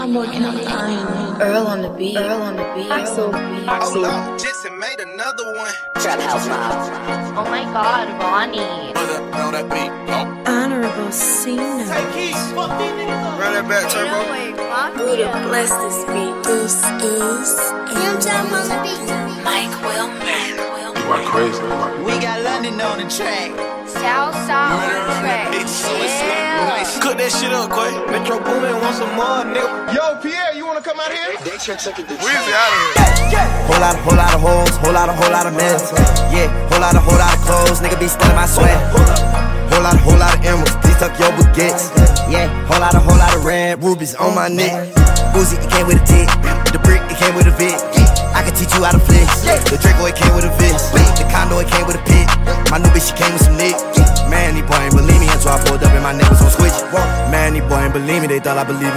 I'm working on time. Earl on the beat. Axel. Jetson made another one. Trap House Mob. Oh my god, Ronnie. Know that beat. Honorable Cena. Take keys. Fuck these niggas up. Run that back, Turbo. Buddha bless this beat. This is Mike Wilmer. You are crazy. We got London on the track. Southside on the track. Yeah. Cook that shit up, Quay. Metro Boomin want some more, nigga. Yo, Pierre, you wanna come out here? Weezy out of here. Whole lot of hoes, whole lot of mess. Yeah, whole lot of clothes, nigga be stealing my sweat. Whole lot of emeralds, please tuck your baguettes. Yeah, whole lot of red rubies on my neck. Uzi, it came with a tick. The brick, it came with a vid. I can teach you how to flex. The Draco, it came with a vest. The condo, it came with a pit. My new bitch, she came with some nick. Man, these boy ain't believe me until I pulled up and my niggas on switch. Man, these boy ain't believe me, they thought I believed